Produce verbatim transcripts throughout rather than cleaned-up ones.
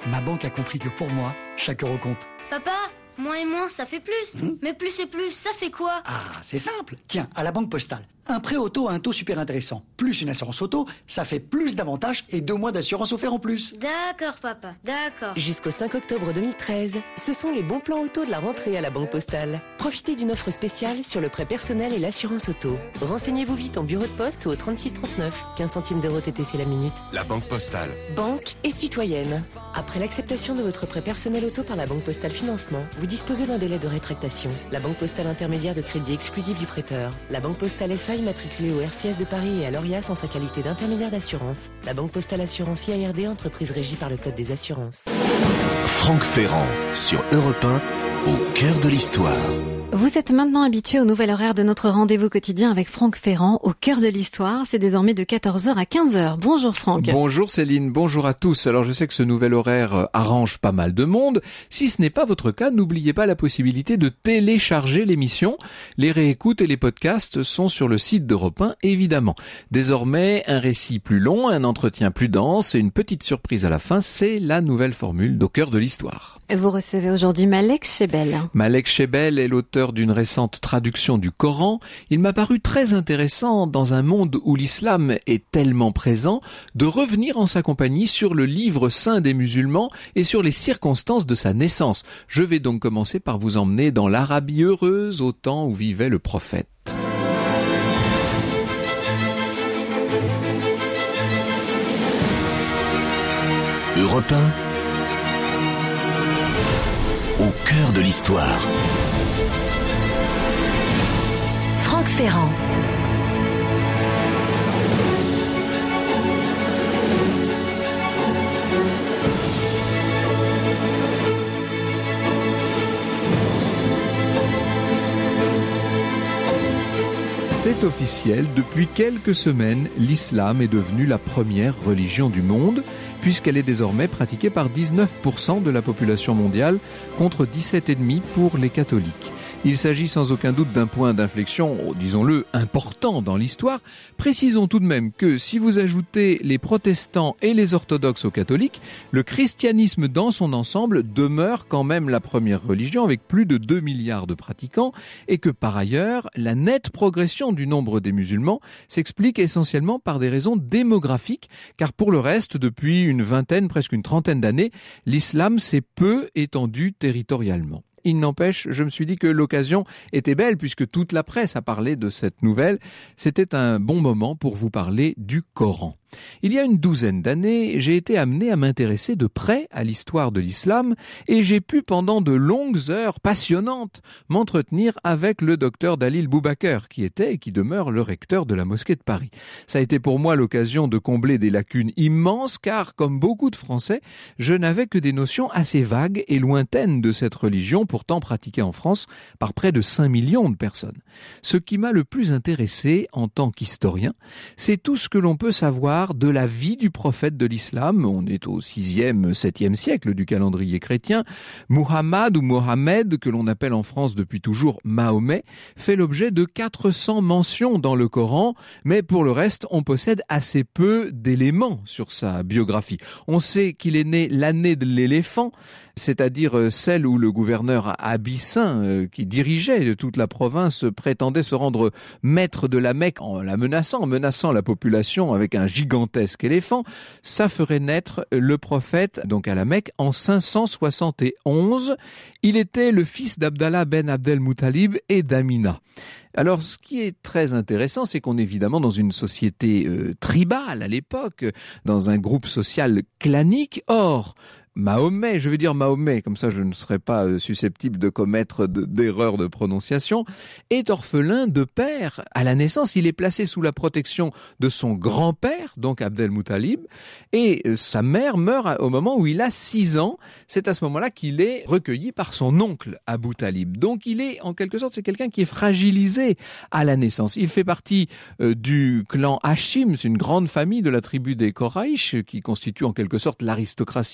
Ma banque a compris que pour moi, chaque euro compte. Papa, moins et moins, ça fait plus. Mmh. Mais plus et plus, ça fait quoi? Ah, c'est simple. Tiens, à la Banque Postale, un prêt auto à un taux super intéressant, plus une assurance auto, ça fait plus d'avantages et deux mois d'assurance offerts en plus. D'accord, papa, d'accord. Jusqu'au cinq octobre deux mille treize, ce sont les bons plans auto de la rentrée à la Banque Postale. Profitez d'une offre spéciale sur le prêt personnel et l'assurance auto. Renseignez-vous vite en bureau de poste ou au trente-six trente-neuf, quinze centimes d'euros T T C la minute. La Banque Postale. Banque et citoyenne. Après l'acceptation de votre prêt personnel auto par la Banque Postale Financement, vous disposez d'un délai de rétractation. La Banque Postale intermédiaire de crédit exclusif du prêteur. La Banque Postale S A immatriculée au R C S de Paris et à l'Orias en sa qualité d'intermédiaire d'assurance. La Banque Postale Assurance I A R D, entreprise régie par le Code des assurances. Franck Ferrand sur Europe un, au cœur de l'histoire. Vous êtes maintenant habitué au nouvel horaire de notre rendez-vous quotidien avec Franck Ferrand, au cœur de l'histoire. C'est désormais de quatorze heures à quinze heures. Bonjour Franck. Bonjour Céline, bonjour à tous. Alors je sais que ce nouvel horaire arrange pas mal de monde. Si ce n'est pas votre cas, n'oubliez pas la possibilité de télécharger l'émission. Les réécoutes et les podcasts sont sur le site d'Europe un, évidemment. Désormais, un récit plus long, un entretien plus dense et une petite surprise à la fin, c'est la nouvelle formule d'Au cœur de l'histoire. Vous recevez aujourd'hui Malek Shebel. Malek Shebel est l'auteur d'une récente traduction du Coran. Il m'a paru très intéressant, dans un monde où l'islam est tellement présent, de revenir en sa compagnie sur le livre saint des musulmans et sur les circonstances de sa naissance. Je vais donc commencer par vous emmener dans l'Arabie heureuse au temps où vivait le prophète. Europe un, au cœur de l'histoire. Franck Ferrand. C'est officiel, depuis quelques semaines, l'islam est devenu la première religion du monde, puisqu'elle est désormais pratiquée par dix-neuf pour cent de la population mondiale, contre dix-sept virgule cinq pour cent pour les catholiques. Il s'agit sans aucun doute d'un point d'inflexion, disons-le, important dans l'histoire. Précisons tout de même que si vous ajoutez les protestants et les orthodoxes aux catholiques, le christianisme dans son ensemble demeure quand même la première religion avec plus de deux milliards de pratiquants et que par ailleurs, la nette progression du nombre des musulmans s'explique essentiellement par des raisons démographiques, car pour le reste, depuis une vingtaine, presque une trentaine d'années, l'islam s'est peu étendu territorialement. Il n'empêche, je me suis dit que l'occasion était belle puisque toute la presse a parlé de cette nouvelle. C'était un bon moment pour vous parler du Coran. Il y a une douzaine d'années, j'ai été amené à m'intéresser de près à l'histoire de l'islam et j'ai pu pendant de longues heures passionnantes m'entretenir avec le docteur Dalil Boubaker qui était et qui demeure le recteur de la mosquée de Paris. Ça a été pour moi l'occasion de combler des lacunes immenses car, comme beaucoup de Français, je n'avais que des notions assez vagues et lointaines de cette religion pourtant pratiquée en France par près de cinq millions de personnes. Ce qui m'a le plus intéressé en tant qu'historien, c'est tout ce que l'on peut savoir de la vie du prophète de l'islam. On est au sixième, septième siècle du calendrier chrétien. Muhammad ou Mohammed, que l'on appelle en France depuis toujours Mahomet, fait l'objet de quatre cents mentions dans le Coran, mais pour le reste, on possède assez peu d'éléments sur sa biographie. On sait qu'il est né l'année de l'éléphant, c'est-à-dire celle où le gouverneur Abyssin, qui dirigeait toute la province, prétendait se rendre maître de la Mecque en la menaçant, en menaçant la population avec un gigantesque éléphant. Ça ferait naître le prophète, donc à la Mecque, en cinq cent soixante et onze. Il était le fils d'Abdallah ben Abdel Muttalib et d'Amina. Alors, ce qui est très intéressant, c'est qu'on est évidemment dans une société euh, tribale à l'époque, dans un groupe social clanique. Or, Mahomet, je vais dire Mahomet, comme ça je ne serai pas susceptible de commettre de, d'erreurs de prononciation, est orphelin de père. À la naissance, il est placé sous la protection de son grand-père, donc Abdel Muttalib, et sa mère meurt au moment où il a six ans. C'est à ce moment-là qu'il est recueilli par son oncle, Abu Talib. Donc il est, en quelque sorte, c'est quelqu'un qui est fragilisé à la naissance. Il fait partie euh, du clan Hachim, c'est une grande famille de la tribu des Koraïch, qui constitue en quelque sorte l'aristocratie mécoise.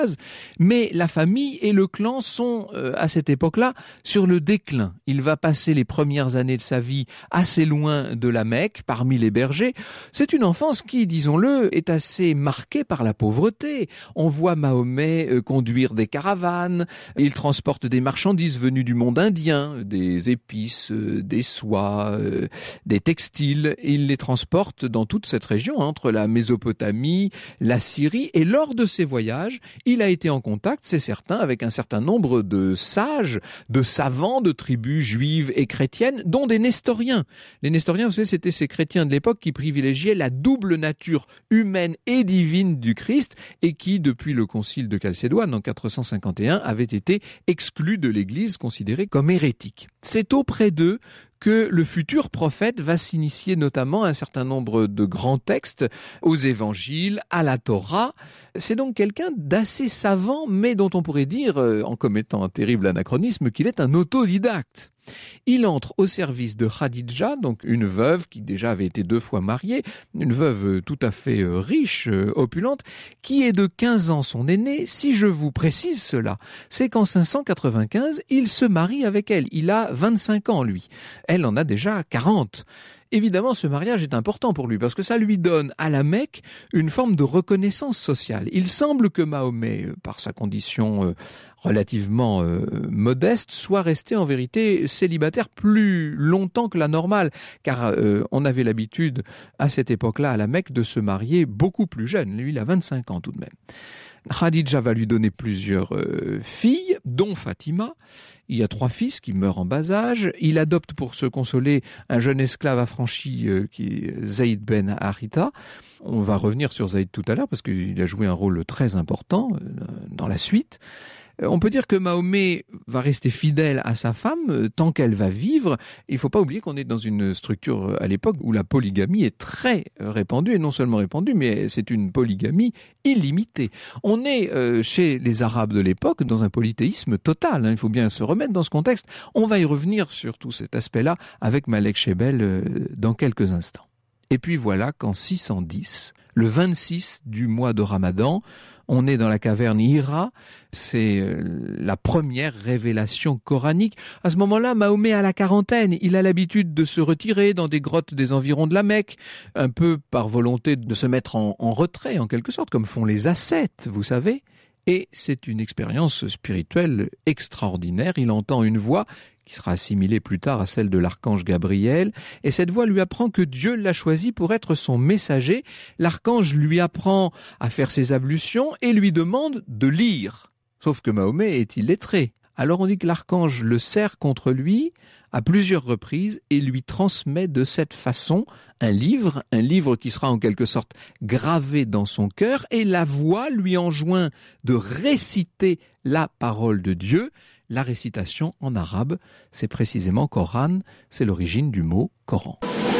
bourgeoise, mais la famille et le clan sont, euh, à cette époque-là, sur le déclin. Il va passer les premières années de sa vie assez loin de la Mecque, parmi les bergers. C'est une enfance qui, disons-le, est assez marquée par la pauvreté. On voit Mahomet euh, conduire des caravanes, il transporte des marchandises venues du monde indien, des épices, euh, des soies, euh, des textiles. Il les transporte dans toute cette région, hein, entre la Mésopotamie, la Syrie, et lors de ces voyages, il a été en contact, c'est certain, avec un certain nombre de sages, de savants de tribus juives et chrétiennes, dont des nestoriens. Les nestoriens, vous savez, c'était ces chrétiens de l'époque qui privilégiaient la double nature humaine et divine du Christ et qui, depuis le concile de Chalcédoine en quatre cent cinquante et un, avaient été exclus de l'Église, considérés comme hérétiques. C'est auprès d'eux que le futur prophète va s'initier notamment à un certain nombre de grands textes, aux évangiles, à la Torah. C'est donc quelqu'un d'assez savant, mais dont on pourrait dire, en commettant un terrible anachronisme, qu'il est un autodidacte. Il entre au service de Khadija, donc une veuve qui déjà avait été deux fois mariée, une veuve tout à fait riche, opulente, qui est de quinze ans son aînée. Si je vous précise cela, c'est qu'en cinq cent quatre-vingt-quinze, il se marie avec elle. Il a vingt-cinq ans, lui. Elle en a déjà quarante. Évidemment, ce mariage est important pour lui parce que ça lui donne à la Mecque une forme de reconnaissance sociale. Il semble que Mahomet, par sa condition euh, relativement euh, modeste, soit resté en vérité célibataire plus longtemps que la normale, car euh, on avait l'habitude à cette époque-là à la Mecque de se marier beaucoup plus jeune. Lui, il a vingt-cinq ans tout de même. Khadija va lui donner plusieurs euh, filles, dont Fatima. Il y a trois fils qui meurent en bas âge. Il adopte pour se consoler un jeune esclave affranchi euh, qui est Zayd ben Haritha. On va revenir sur Zayd tout à l'heure parce qu'il a joué un rôle très important euh, dans la suite. On peut dire que Mahomet va rester fidèle à sa femme tant qu'elle va vivre. Il ne faut pas oublier qu'on est dans une structure à l'époque où la polygamie est très répandue, et non seulement répandue, mais c'est une polygamie illimitée. On est euh, chez les Arabes de l'époque dans un polythéisme total, hein. Il faut bien se remettre dans ce contexte. On va y revenir sur tout cet aspect-là avec Malek Shebel euh, dans quelques instants. Et puis voilà qu'en six cent dix, le vingt-six du mois de Ramadan, on est dans la caverne Hira, c'est la première révélation coranique. À ce moment-là, Mahomet a la quarantaine, il a l'habitude de se retirer dans des grottes des environs de la Mecque, un peu par volonté de se mettre en, en retrait, en quelque sorte, comme font les ascètes, vous savez. Et c'est une expérience spirituelle extraordinaire. Il entend une voix qui sera assimilée plus tard à celle de l'archange Gabriel, et cette voix lui apprend que Dieu l'a choisi pour être son messager. L'archange lui apprend à faire ses ablutions et lui demande de lire. Sauf que Mahomet est illettré. Alors on dit que l'archange le serre contre lui à plusieurs reprises et lui transmet de cette façon un livre, un livre qui sera en quelque sorte gravé dans son cœur, et la voix lui enjoint de réciter la parole de Dieu. La récitation en arabe, c'est précisément Coran, c'est l'origine du mot Coran.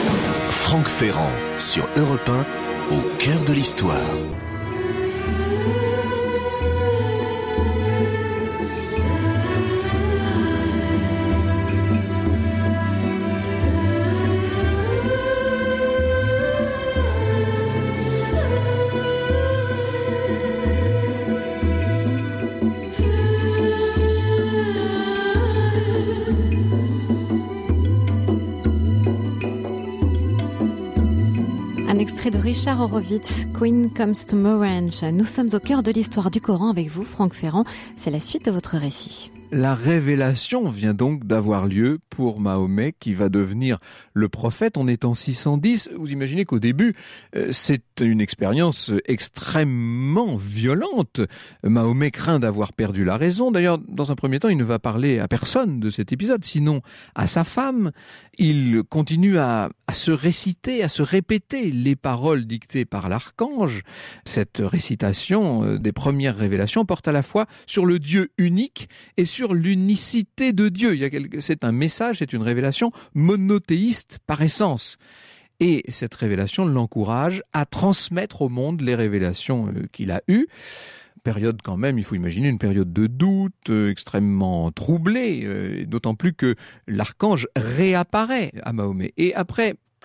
Franck Ferrand sur Europe un, au cœur de l'histoire. Un extrait de Richard Horowitz, Queen Comes to Morange. Nous sommes au cœur de l'histoire du Coran avec vous, Franck Ferrand. C'est la suite de votre récit. La révélation vient donc d'avoir lieu pour Mahomet qui va devenir le prophète. On est en six cent dix. Vous imaginez qu'au début, euh, c'est une expérience extrêmement violente. Mahomet craint d'avoir perdu la raison. D'ailleurs, dans un premier temps, il ne va parler à personne de cet épisode, sinon à sa femme. Il continue à, à se réciter, à se répéter les paroles dictées par l'archange. Cette récitation euh, des premières révélations porte à la fois sur le Dieu unique et sur l'unicité de Dieu. Il y a quelque... C'est un message, c'est une révélation monothéiste par essence. Et cette révélation l'encourage à transmettre au monde les révélations euh, qu'il a eues. Période quand même, il faut imaginer une période de doute, euh, extrêmement troublée, euh, d'autant plus que l'archange réapparaît à Mahomet. Et après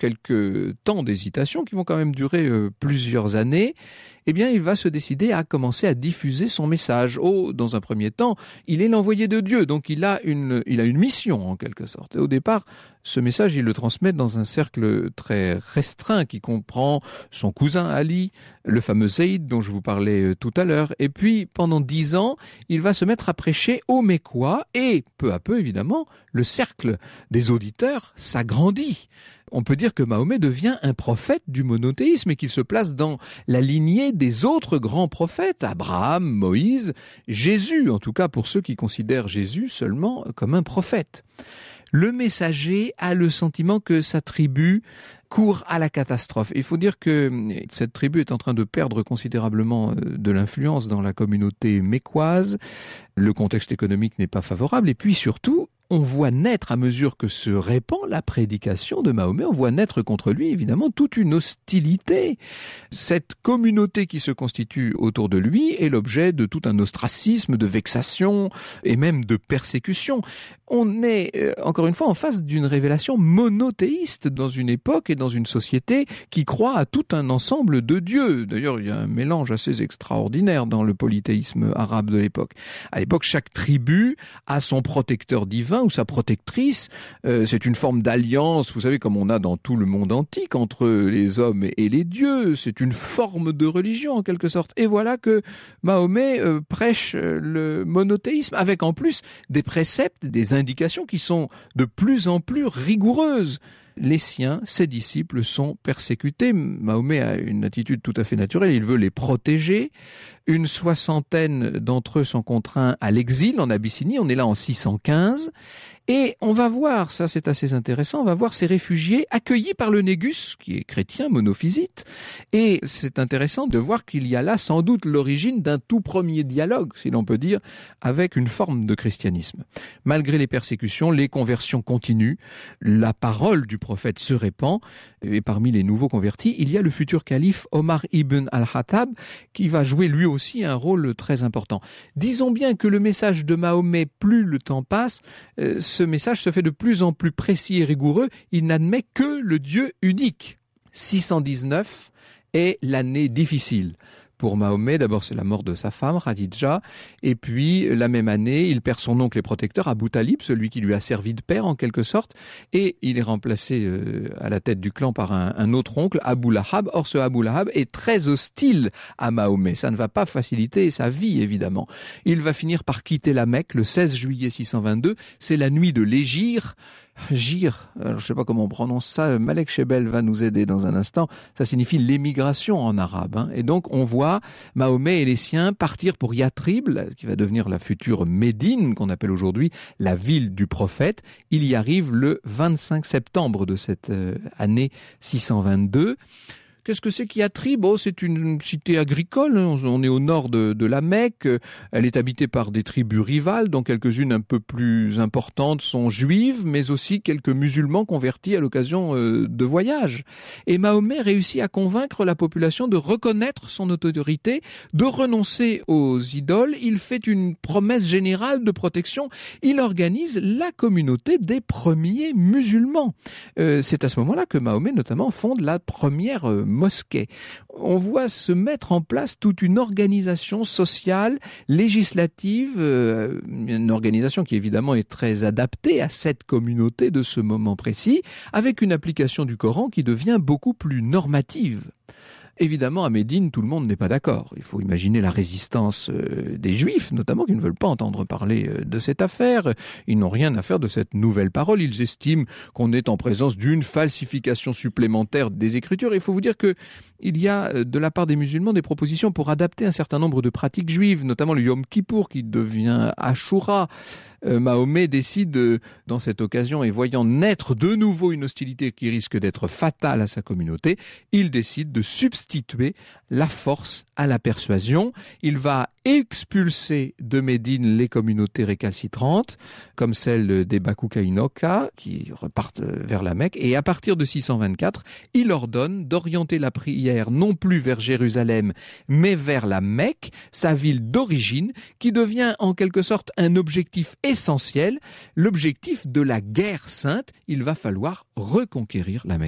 quelques temps d'hésitation qui vont quand même durer euh, plusieurs années, eh bien, il va se décider à commencer à diffuser son message. Oh, dans un premier temps, il est l'envoyé de Dieu, donc il a une, il a une mission en quelque sorte. Et au départ, ce message, il le transmet dans un cercle très restreint qui comprend son cousin Ali, le fameux Zaïd dont je vous parlais tout à l'heure. Et puis, pendant dix ans, il va se mettre à prêcher aux Mécois et, peu à peu, évidemment, le cercle des auditeurs s'agrandit. On peut dire que Mahomet devient un prophète du monothéisme et qu'il se place dans la lignée des autres grands prophètes, Abraham, Moïse, Jésus, en tout cas pour ceux qui considèrent Jésus seulement comme un prophète. Le messager a le sentiment que sa tribu court à la catastrophe. Il faut dire que cette tribu est en train de perdre considérablement de l'influence dans la communauté mécoise. Le contexte économique n'est pas favorable et puis surtout, on voit naître, à mesure que se répand la prédication de Mahomet, on voit naître contre lui, évidemment, toute une hostilité. Cette communauté qui se constitue autour de lui est l'objet de tout un ostracisme, de vexation et même de persécution. On est, euh, encore une fois, en face d'une révélation monothéiste dans une époque et dans une société qui croit à tout un ensemble de dieux. D'ailleurs, il y a un mélange assez extraordinaire dans le polythéisme arabe de l'époque. À l'époque, chaque tribu a son protecteur divin ou sa protectrice. Euh, c'est une forme d'alliance, vous savez, comme on a dans tout le monde antique, entre les hommes et les dieux. C'est une forme de religion, en quelque sorte. Et voilà que Mahomet euh, prêche le monothéisme, avec en plus des préceptes, des indications qui sont de plus en plus rigoureuses. Les siens, ses disciples, sont persécutés. Mahomet a une attitude tout à fait naturelle, il veut les protéger. Une soixantaine d'entre eux sont contraints à l'exil en Abyssinie, on est là en six cent quinze. Et on va voir, ça c'est assez intéressant, on va voir ces réfugiés accueillis par le Négus, qui est chrétien, monophysite. Et c'est intéressant de voir qu'il y a là sans doute l'origine d'un tout premier dialogue, si l'on peut dire, avec une forme de christianisme. Malgré les persécutions, les conversions continuent, la parole du prophète se répand, et parmi les nouveaux convertis, il y a le futur calife Omar ibn al-Khattab, qui va jouer lui aussi un rôle très important. Disons bien que le message de Mahomet, plus le temps passe, euh, ce message se fait de plus en plus précis et rigoureux, il n'admet que le Dieu unique. six cent dix-neuf est l'année difficile. Pour Mahomet, d'abord c'est la mort de sa femme, Khadija, et puis la même année, il perd son oncle et protecteur, Abu Talib, celui qui lui a servi de père en quelque sorte, et il est remplacé euh, à la tête du clan par un, un autre oncle, Abu Lahab. Or ce Abu Lahab est très hostile à Mahomet, ça ne va pas faciliter sa vie évidemment. Il va finir par quitter la Mecque le seize juillet six cent vingt-deux, c'est la nuit de l'Hégire. Gir, alors je ne sais pas comment on prononce ça, Malek Shebel va nous aider dans un instant, ça signifie l'émigration en arabe. Hein. Et donc on voit Mahomet et les siens partir pour Yatrib, qui va devenir la future Médine, qu'on appelle aujourd'hui la ville du prophète. Il y arrive le vingt-cinq septembre de cette euh, année six cent vingt-deux. Qu'est-ce que c'est qu'Yatrib ? Oh, c'est une cité agricole, on est au nord de, de la Mecque, elle est habitée par des tribus rivales, dont quelques-unes un peu plus importantes sont juives, mais aussi quelques musulmans convertis à l'occasion euh, de voyages. Et Mahomet réussit à convaincre la population de reconnaître son autorité, de renoncer aux idoles, il fait une promesse générale de protection, il organise la communauté des premiers musulmans. Euh, c'est à ce moment-là que Mahomet notamment fonde la première euh, mosquée. On voit se mettre en place toute une organisation sociale, législative, euh, une organisation qui évidemment est très adaptée à cette communauté de ce moment précis, avec une application du Coran qui devient beaucoup plus normative. Évidemment, à Médine, tout le monde n'est pas d'accord. Il faut imaginer la résistance des Juifs, notamment, qui ne veulent pas entendre parler de cette affaire. Ils n'ont rien à faire de cette nouvelle parole. Ils estiment qu'on est en présence d'une falsification supplémentaire des Écritures. Il faut vous dire que il y a, de la part des musulmans, des propositions pour adapter un certain nombre de pratiques juives, notamment le Yom Kippour, qui devient Ashura. Euh, Mahomet décide, euh, dans cette occasion, et voyant naître de nouveau une hostilité qui risque d'être fatale à sa communauté, il décide de substituer la force à la persuasion. Il va expulser de Médine les communautés récalcitrantes, comme celle des Bakoukaïnoka, qui repartent vers la Mecque, et à partir de six cent vingt-quatre, il ordonne d'orienter la prière non plus vers Jérusalem, mais vers la Mecque, sa ville d'origine, qui devient en quelque sorte un objectif essentiel, l'objectif de la guerre sainte. Il va falloir reconquérir la Mecque.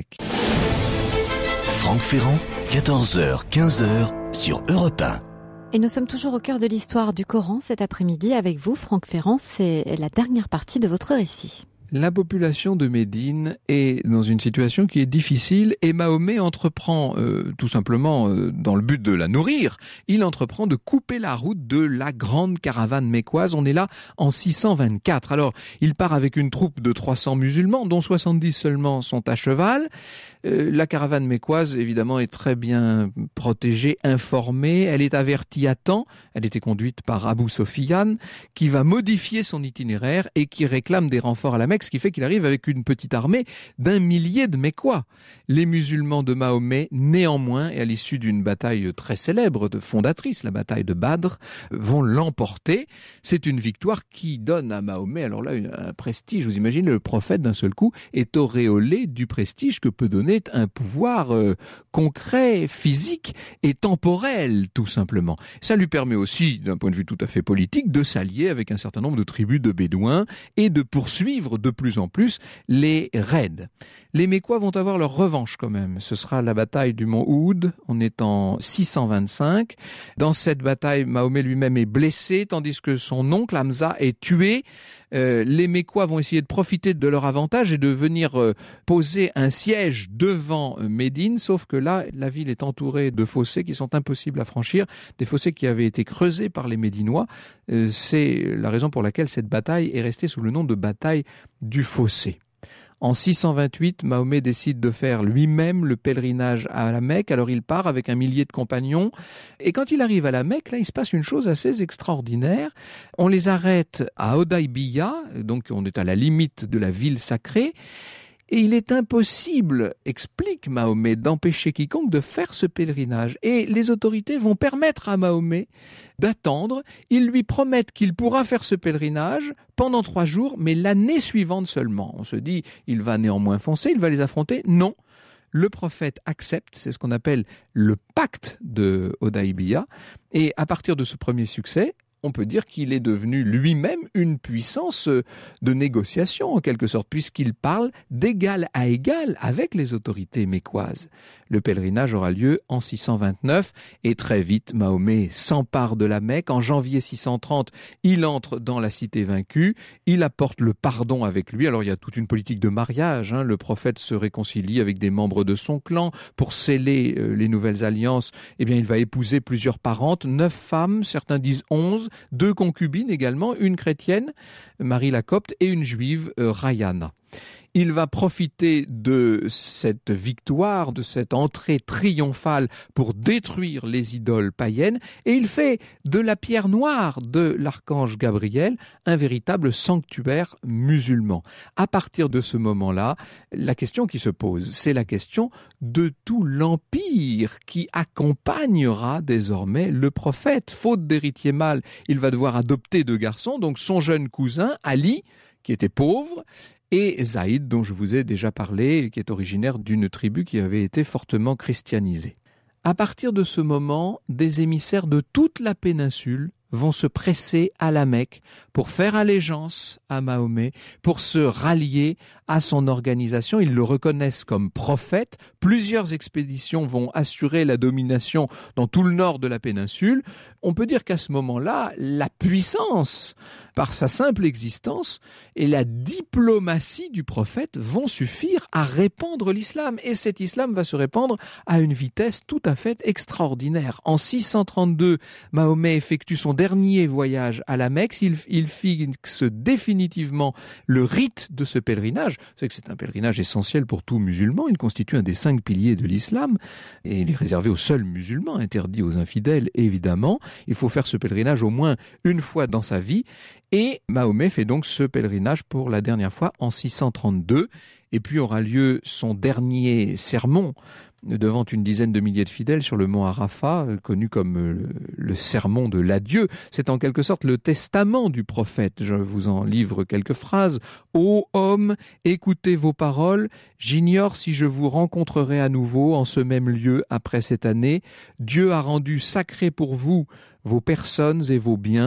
Franck Ferrand, quatorze heures quinze sur Europe un. Et nous sommes toujours au cœur de l'histoire du Coran cet après-midi avec vous, Franck Ferrand. C'est la dernière partie de votre récit. La population de Médine est dans une situation qui est difficile et Mahomet entreprend, euh, tout simplement euh, dans le but de la nourrir, il entreprend de couper la route de la grande caravane mécoise. On est là en six cent vingt-quatre. Alors, il part avec une troupe de trois cents musulmans, dont soixante-dix seulement sont à cheval. Euh, la caravane mécoise, évidemment, est très bien protégée, informée. Elle est avertie à temps. Elle était conduite par Abou Sofiane, qui va modifier son itinéraire et qui réclame des renforts à la Mecque, ce qui fait qu'il arrive avec une petite armée d'un millier de Mécois. Les musulmans de Mahomet, néanmoins, et à l'issue d'une bataille très célèbre, de fondatrice, la bataille de Badr, vont l'emporter. C'est une victoire qui donne à Mahomet, alors là, un prestige. Vous imaginez, le prophète, d'un seul coup, est auréolé du prestige que peut donner un pouvoir euh, concret, physique et temporel, tout simplement. Ça lui permet aussi, d'un point de vue tout à fait politique, de s'allier avec un certain nombre de tribus de Bédouins et de poursuivre de plus en plus les raids. Les Mécois vont avoir leur revanche quand même. Ce sera la bataille du mont Oud. On est en six cent vingt-cinq. Dans cette bataille, Mahomet lui-même est blessé, tandis que son oncle Hamza est tué. Euh, les Mécois vont essayer de profiter de leur avantage et de venir euh, poser un siège devant euh, Médine, sauf que là, la ville est entourée de fossés qui sont impossibles à franchir, des fossés qui avaient été creusés par les Médinois. Euh, c'est la raison pour laquelle cette bataille est restée sous le nom de bataille du fossé. En six cent vingt-huit, Mahomet décide de faire lui-même le pèlerinage à la Mecque. Alors il part avec un millier de compagnons. Et quand il arrive à la Mecque, là, il se passe une chose assez extraordinaire. On les arrête à Hodaïbiya, donc on est à la limite de la ville sacrée. Et il est impossible, explique Mahomet, d'empêcher quiconque de faire ce pèlerinage. Et les autorités vont permettre à Mahomet d'attendre. Ils lui promettent qu'il pourra faire ce pèlerinage pendant trois jours, mais l'année suivante seulement. On se dit, il va néanmoins foncer, il va les affronter. Non. Le prophète accepte, c'est ce qu'on appelle le pacte de Hodaïbiya. Et à partir de ce premier succès, on peut dire qu'il est devenu lui-même une puissance de négociation, en quelque sorte, puisqu'il parle d'égal à égal avec les autorités mécoises. Le pèlerinage aura lieu en six cent vingt-neuf et très vite, Mahomet s'empare de la Mecque. En janvier six cent trente, il entre dans la cité vaincue. Il apporte le pardon avec lui. Alors, il y a toute une politique de mariage. Hein. Le prophète se réconcilie avec des membres de son clan pour sceller euh, les nouvelles alliances. Eh bien, il va épouser plusieurs parentes, neuf femmes, certains disent onze, deux concubines également, une chrétienne, Marie la Copte, et une juive, euh, Rayana. Il va profiter de cette victoire, de cette entrée triomphale pour détruire les idoles païennes, et il fait de la pierre noire de l'archange Gabriel un véritable sanctuaire musulman. À partir de ce moment-là, la question qui se pose, c'est la question de tout l'empire qui accompagnera désormais le prophète. Faute d'héritier mâle, il va devoir adopter deux garçons, donc son jeune cousin, Ali, qui était pauvre, et Zaïd, dont je vous ai déjà parlé, qui est originaire d'une tribu qui avait été fortement christianisée. À partir de ce moment, des émissaires de toute la péninsule vont se presser à la Mecque pour faire allégeance à Mahomet, pour se rallier à son organisation. Ils le reconnaissent comme prophète. Plusieurs expéditions vont assurer la domination dans tout le nord de la péninsule. On peut dire qu'à ce moment-là, la puissance, par sa simple existence, et la diplomatie du prophète vont suffire à répandre l'islam. Et cet islam va se répandre à une vitesse tout à fait extraordinaire. En six cent trente-deux, Mahomet effectue son dernier voyage à la Mecque. Il, il fixe définitivement le rite de ce pèlerinage. Vous savez que c'est un pèlerinage essentiel pour tout musulman. Il constitue un des cinq piliers de l'islam et il est réservé aux seuls musulmans, interdit aux infidèles évidemment. Il faut faire ce pèlerinage au moins une fois dans sa vie. Et Mahomet fait donc ce pèlerinage pour la dernière fois en six cent trente-deux. Et puis aura lieu son dernier sermon devant une dizaine de milliers de fidèles sur le mont Arafat, connu comme le sermon de l'adieu. C'est en quelque sorte le testament du prophète. Je vous en livre quelques phrases. « Ô homme, écoutez vos paroles. J'ignore si je vous rencontrerai à nouveau en ce même lieu après cette année. Dieu a rendu sacré pour vous vos personnes et vos biens.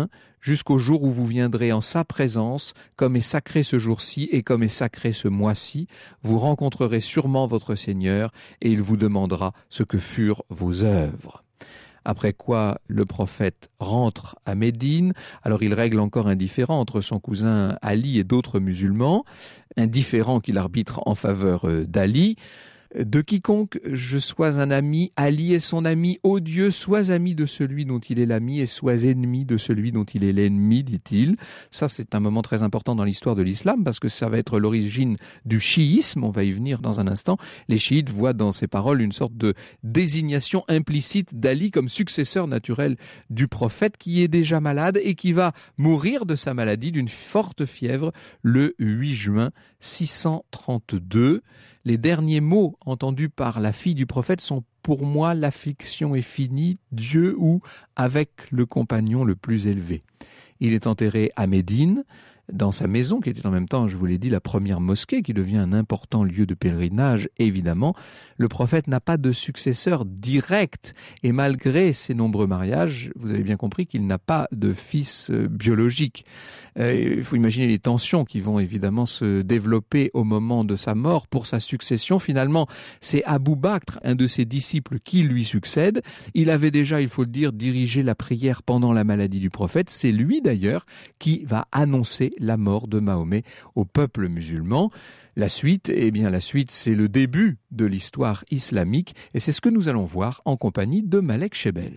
jusqu'au jour où vous viendrez en sa présence, comme est sacré ce jour-ci et comme est sacré ce mois-ci. Vous rencontrerez sûrement votre Seigneur et il vous demandera ce que furent vos œuvres. Après quoi, le prophète rentre à Médine. Alors il règle encore un différend entre son cousin Ali et d'autres musulmans, un différend qu'il arbitre en faveur d'Ali. De quiconque je sois un ami, Ali est son ami, ô Dieu, sois ami de celui dont il est l'ami et sois ennemi de celui dont il est l'ennemi, dit-il. Ça, c'est un moment très important dans l'histoire de l'islam parce que ça va être l'origine du chiisme, on va y venir dans un instant. Les chiites voient dans ces paroles une sorte de désignation implicite d'Ali comme successeur naturel du prophète qui est déjà malade et qui va mourir de sa maladie d'une forte fièvre le huit juin six cent trente-deux. Les derniers mots entendus par la fille du prophète sont « Pour moi, l'affliction est finie, Dieu ou avec le compagnon le plus élevé ». Il est enterré à Médine, dans sa maison, qui était en même temps, je vous l'ai dit, la première mosquée, qui devient un important lieu de pèlerinage, évidemment. Le prophète n'a pas de successeur direct, et malgré ses nombreux mariages, vous avez bien compris qu'il n'a pas de fils euh, biologique. Euh, il faut imaginer les tensions qui vont évidemment se développer au moment de sa mort pour sa succession. Finalement, c'est Abou Bakr, un de ses disciples, qui lui succède. Il avait déjà, il faut le dire, dirigé la prière pendant la maladie du prophète. C'est lui d'ailleurs qui va annoncer la mort de Mahomet au peuple musulman. La suite, eh bien la suite, c'est le début de l'histoire islamique et c'est ce que nous allons voir en compagnie de Malek Chebel.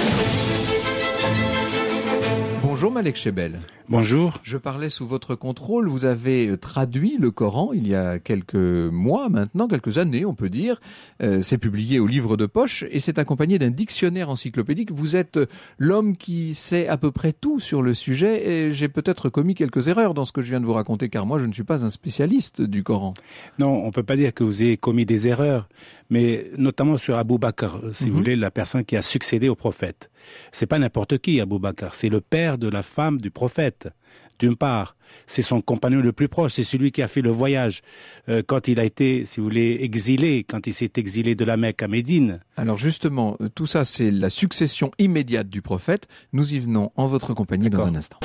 Bonjour Malek Chebel. Bonjour. Je parlais sous votre contrôle, vous avez traduit le Coran il y a quelques mois maintenant, quelques années on peut dire. Euh, c'est publié au livre de poche et c'est accompagné d'un dictionnaire encyclopédique. Vous êtes l'homme qui sait à peu près tout sur le sujet et j'ai peut-être commis quelques erreurs dans ce que je viens de vous raconter car moi je ne suis pas un spécialiste du Coran. Non, on peut pas dire que vous ayez commis des erreurs, mais notamment sur Abou Bakr, si mm-hmm. vous voulez, la personne qui a succédé au prophète. C'est pas n'importe qui, Abou Bakr, c'est le père de la femme du prophète. D'une part, c'est son compagnon le plus proche, c'est celui qui a fait le voyage euh, quand il a été, si vous voulez, exilé, quand il s'est exilé de la Mecque à Médine. Alors justement, tout ça c'est la succession immédiate du prophète. Nous y venons en votre compagnie D'accord. dans un instant.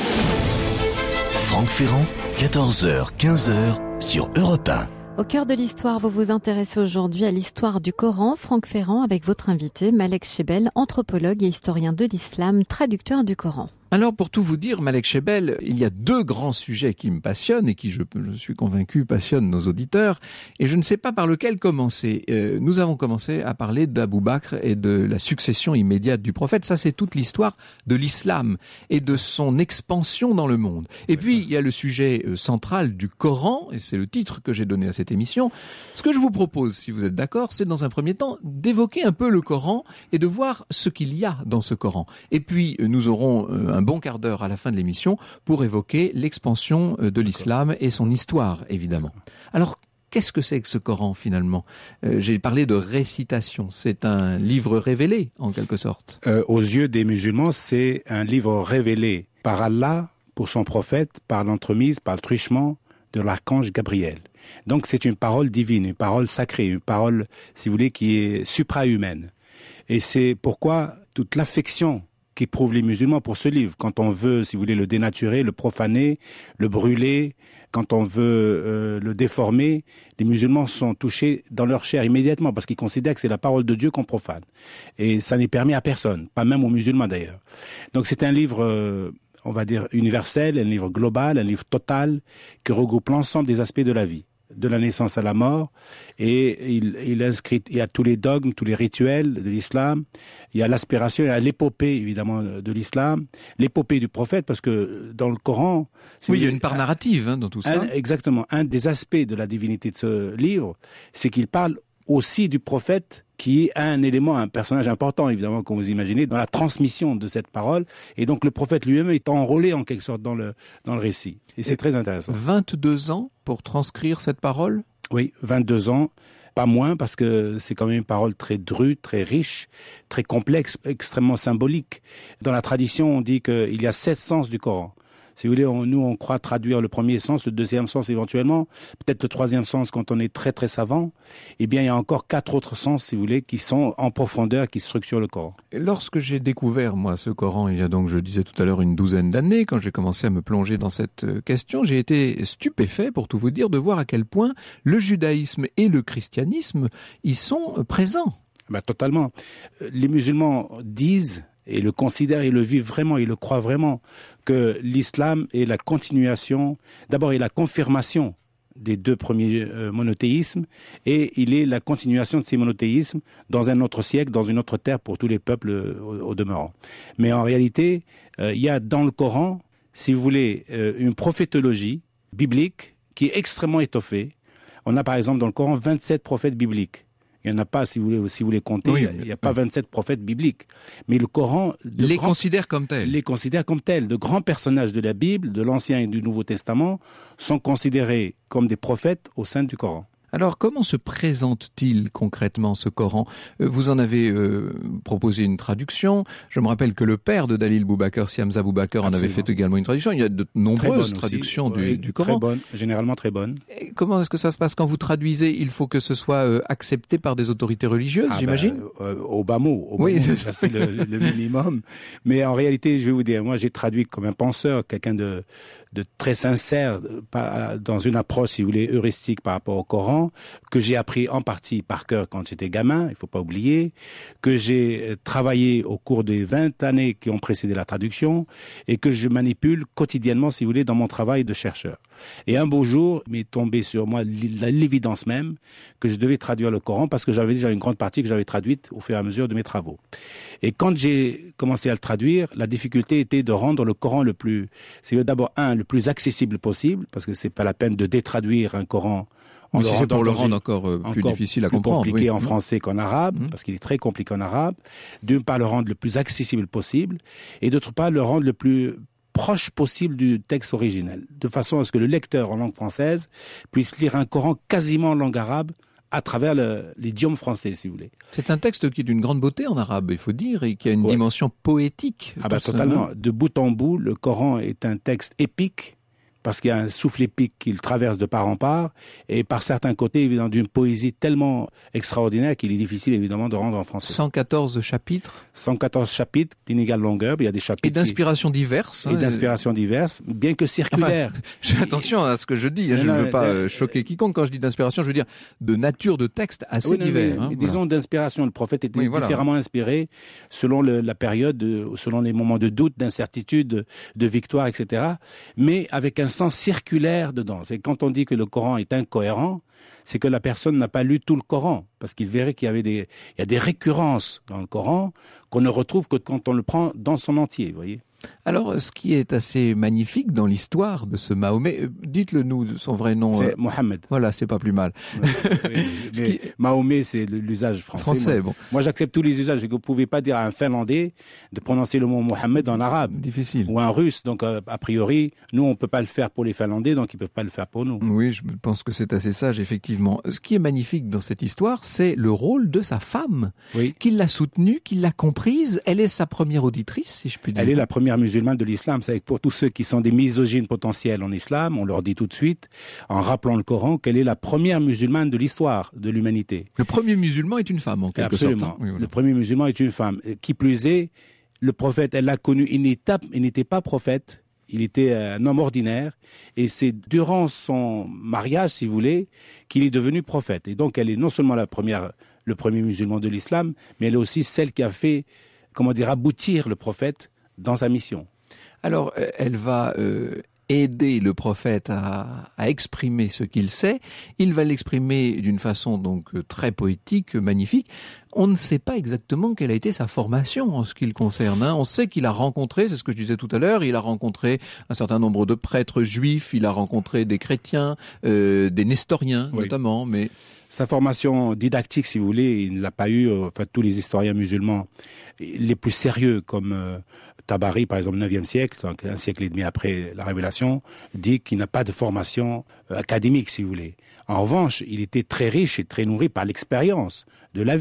Franck Ferrand, quatorze heures quinze heures sur Europe un. Au cœur de l'histoire, vous vous intéressez aujourd'hui à l'histoire du Coran. Franck Ferrand avec votre invité, Malek Chebel, anthropologue et historien de l'islam, traducteur du Coran. Alors, pour tout vous dire, Malek Chebel, il y a deux grands sujets qui me passionnent et qui, je, je suis convaincu, passionnent nos auditeurs. Et je ne sais pas par lequel commencer. Euh, nous avons commencé à parler d'Abou Bakr et de la succession immédiate du prophète. Ça, c'est toute l'histoire de l'islam et de son expansion dans le monde. Et puis, il y a le sujet central du Coran, et c'est le titre que j'ai donné à cette émission. Ce que je vous propose, si vous êtes d'accord, c'est dans un premier temps d'évoquer un peu le Coran et de voir ce qu'il y a dans ce Coran. Et puis, nous aurons un un bon quart d'heure à la fin de l'émission pour évoquer l'expansion de l'islam et son histoire, évidemment. Alors, qu'est-ce que c'est que ce Coran, finalement ? euh, J'ai parlé de récitation. C'est un livre révélé, en quelque sorte. Euh, aux yeux des musulmans, c'est un livre révélé par Allah, pour son prophète, par l'entremise, par le truchement de l'archange Gabriel. Donc, c'est une parole divine, une parole sacrée, une parole, si vous voulez, qui est suprahumaine. Et c'est pourquoi toute l'affection qu'éprouvent les musulmans pour ce livre, quand on veut, si vous voulez, le dénaturer, le profaner, le brûler, quand on veut euh, le déformer, les musulmans sont touchés dans leur chair immédiatement parce qu'ils considèrent que c'est la parole de Dieu qu'on profane. Et ça n'est permis à personne, pas même aux musulmans d'ailleurs. Donc c'est un livre, euh, on va dire, universel, un livre global, un livre total qui regroupe l'ensemble des aspects de la vie, de la naissance à la mort, et il, il inscrit, il y a tous les dogmes, tous les rituels de l'islam, il y a l'aspiration, il y a l'épopée évidemment de l'islam, l'épopée du prophète, parce que dans le Coran... Oui, il y a une part narrative hein, dans tout ça. Un, exactement. Un des aspects de la divinité de ce livre, c'est qu'il parle aussi du prophète, qui est un élément, un personnage important, évidemment, comme vous imaginez, dans la transmission de cette parole. Et donc, le prophète lui-même est enrôlé, en quelque sorte, dans le, dans le récit. Et c'est Et très intéressant. vingt-deux ans pour transcrire cette parole ? Oui, vingt-deux ans. Pas moins, parce que c'est quand même une parole très drue, très riche, très complexe, extrêmement symbolique. Dans la tradition, on dit qu'il y a sept sens du Coran. Si vous voulez, on, nous, on croit traduire le premier sens, le deuxième sens éventuellement, peut-être le troisième sens quand on est très très savant. Eh bien, il y a encore quatre autres sens, si vous voulez, qui sont en profondeur, qui structurent le Coran. Lorsque j'ai découvert, moi, ce Coran, il y a donc, je disais tout à l'heure, une douzaine d'années, quand j'ai commencé à me plonger dans cette question, j'ai été stupéfait, pour tout vous dire, de voir à quel point le judaïsme et le christianisme y sont présents. Ben, totalement. Les musulmans disent, et le considèrent, ils le vivent vraiment, ils le croient vraiment, que l'islam est la continuation, d'abord, est la confirmation des deux premiers euh, monothéismes, et il est la continuation de ces monothéismes dans un autre siècle, dans une autre terre pour tous les peuples euh, au, au demeurant. Mais en réalité, euh, il y a dans le Coran, si vous voulez, euh, une prophétologie biblique qui est extrêmement étoffée. On a par exemple dans le Coran vingt-sept prophètes bibliques. Il n'y en a pas, si vous voulez, si vous les comptez, oui, il n'y a, a pas vingt-sept prophètes bibliques. Mais le Coran les grands, considère comme tels. Les considère comme tels. De grands personnages de la Bible, de l'Ancien et du Nouveau Testament, sont considérés comme des prophètes au sein du Coran. Alors, comment se présente-t-il concrètement ce Coran ? Vous en avez euh, proposé une traduction. Je me rappelle que le père de Dalil Boubacar, Si Hamza Boubacar, en avait fait également une traduction. Il y a de nombreuses traductions du, oui, du Coran. Très bonnes, généralement très bonnes. Et comment est-ce que ça se passe quand vous traduisez ? Il faut que ce soit euh, accepté par des autorités religieuses, ah j'imagine ben, euh, Au bas mot. Au oui, bas c'est mot, ça. ça c'est le, le minimum. Mais en réalité, je vais vous dire, moi j'ai traduit comme un penseur, quelqu'un de... de très sincère, dans une approche, si vous voulez, heuristique par rapport au Coran, que j'ai appris en partie par cœur quand j'étais gamin, il faut pas oublier, que j'ai travaillé au cours des vingt années qui ont précédé la traduction, et que je manipule quotidiennement, si vous voulez, dans mon travail de chercheur. Et un beau jour, il m'est tombé sur moi l'évidence même que je devais traduire le Coran, parce que j'avais déjà une grande partie que j'avais traduite au fur et à mesure de mes travaux. Et quand j'ai commencé à le traduire, la difficulté était de rendre le Coran le plus, c'est d'abord un, le plus accessible possible, parce que c'est pas la peine de détraduire un Coran. Oui, si c'est pour le rendre encore euh, plus encore difficile à plus comprendre. compliqué oui. en français qu'en arabe, mmh. parce qu'il est très compliqué en arabe. D'une part, le rendre le plus accessible possible, et d'autre part, le rendre le plus proche possible du texte originel, de façon à ce que le lecteur en langue française puisse lire un Coran quasiment en langue arabe, à travers le, l'idiome français, si vous voulez. C'est un texte qui est d'une grande beauté en arabe, il faut dire, et qui a une ouais. dimension poétique. Ah bah totalement. De bout en bout, le Coran est un texte épique, parce qu'il y a un souffle épique qu'il traverse de part en part, et par certains côtés, évidemment, d'une poésie tellement extraordinaire qu'il est difficile, évidemment, de rendre en français. cent quatorze chapitres. cent quatorze chapitres d'inégale longueur, il y a des chapitres... Et d'inspiration qui... diverses. Et hein, d'inspiration diverses, bien que circulaires. Enfin, attention à ce que je dis, hein, je ne veux pas euh, choquer quiconque. Quand je dis d'inspiration, je veux dire de nature de texte assez oui, non, divers. Mais, hein, mais voilà. Disons d'inspiration, le prophète était oui, voilà. différemment inspiré selon le, la période, selon les moments de doute, d'incertitude, de, de victoire, et cetera. Mais avec un sens circulaire dedans. C'est quand on dit que le Coran est incohérent, c'est que la personne n'a pas lu tout le Coran, parce qu'il verrait qu'il y avait des, il y a des récurrences dans le Coran qu'on ne retrouve que quand on le prend dans son entier, vous voyez. Alors, ce qui est assez magnifique dans l'histoire de ce Mahomet, dites-le nous, son vrai nom. C'est euh... Mohammed. Voilà, c'est pas plus mal. Oui, oui, mais qui... Mahomet, c'est l'usage français. Français, moi, bon. Moi, j'accepte tous les usages. Vous ne pouvez pas dire à un Finlandais de prononcer le mot Mohammed en arabe. Difficile. Ou un Russe. Donc, euh, a priori, nous, on peut pas le faire pour les Finlandais, donc ils peuvent pas le faire pour nous. Oui, je pense que c'est assez sage, effectivement. Ce qui est magnifique dans cette histoire, c'est le rôle de sa femme, oui. qui l'a soutenue, qui l'a comprise. Elle est sa première auditrice, si je puis dire. Elle est la première musulmane de l'islam. C'est que pour tous ceux qui sont des misogynes potentiels en islam, on leur dit tout de suite, en rappelant le Coran, qu'elle est la première musulmane de l'histoire de l'humanité. Le premier musulman est une femme, en quelque Absolument. sorte. Oui, voilà. Le premier musulman est une femme. Qui plus est, le prophète, elle l'a connu, il n'était pas prophète, il était un homme ordinaire, et c'est durant son mariage, si vous voulez, qu'il est devenu prophète. Et donc, elle est non seulement la première, le premier musulman de l'islam, mais elle est aussi celle qui a fait, comment dire, aboutir le prophète dans sa mission. Alors, elle va euh, aider le prophète à, à exprimer ce qu'il sait. Il va l'exprimer d'une façon donc très poétique, magnifique. On ne sait pas exactement quelle a été sa formation en ce qui le concerne. Hein. On sait qu'il a rencontré, c'est ce que je disais tout à l'heure, il a rencontré un certain nombre de prêtres juifs, il a rencontré des chrétiens, euh, des nestoriens oui. notamment, mais... Sa formation didactique, si vous voulez, il ne l'a pas eu. Enfin, tous les historiens musulmans, les plus sérieux, comme euh, Tabari, par exemple, neuvième siècle, donc un siècle et demi après la Révélation, dit qu'il n'a pas de formation euh, académique, si vous voulez. En revanche, il était très riche et très nourri par l'expérience de la vie.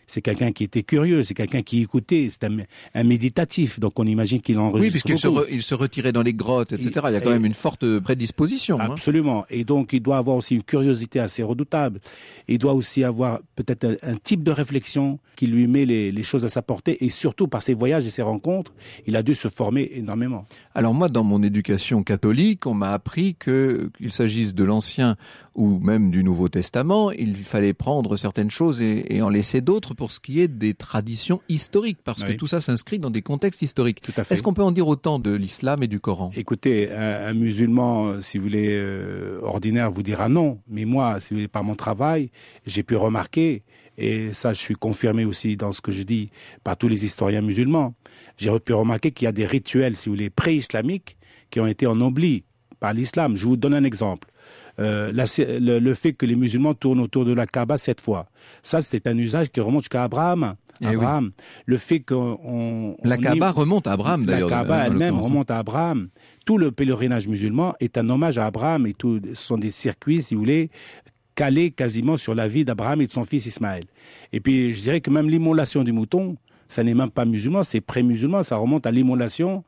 c'est quelqu'un qui était curieux, c'est quelqu'un qui écoutait, c'est un, un méditatif. Donc on imagine qu'il enregistre. Oui, puisqu'il se, re, il se retirait dans les grottes, et cetera. Il, il y a quand et, même une forte prédisposition. Absolument. Hein. Et donc il doit avoir aussi une curiosité assez redoutable. Il doit aussi avoir peut-être un, un type de réflexion qui lui met les, les choses à sa portée. Et surtout par ses voyages et ses rencontres, il a dû se former énormément. Alors moi, dans mon éducation catholique, on m'a appris que qu'il s'agisse de l'Ancien ou même du Nouveau Testament, il fallait prendre certaines choses et, et en laisser d'autres pour ce qui est des traditions historiques, parce oui. que tout ça s'inscrit dans des contextes historiques. Tout à fait. Est-ce qu'on peut en dire autant de l'islam et du Coran ? Écoutez, un, un musulman, si vous voulez, euh, ordinaire, vous dira non. Mais moi, si vous voulez, par mon travail, j'ai pu remarquer, et ça je suis confirmé aussi dans ce que je dis par tous les historiens musulmans, j'ai pu remarquer qu'il y a des rituels, si vous voulez, pré-islamiques qui ont été ennoblis par l'islam. Je vous donne un exemple. Euh, la, le, le fait que les musulmans tournent autour de la Kaaba sept fois, ça c'était un usage qui remonte jusqu'à Abraham. Eh Abraham. Oui. Le fait qu'on... On, la on Kaaba y... remonte à Abraham d'ailleurs. La Kaaba elle-même remonte à Abraham. Tout le pèlerinage musulman est un hommage à Abraham et tout, ce sont des circuits, si vous voulez, calés quasiment sur la vie d'Abraham et de son fils Ismaël. Et puis je dirais que même l'immolation du mouton, ça n'est même pas musulman, c'est pré-musulman, ça remonte à l'immolation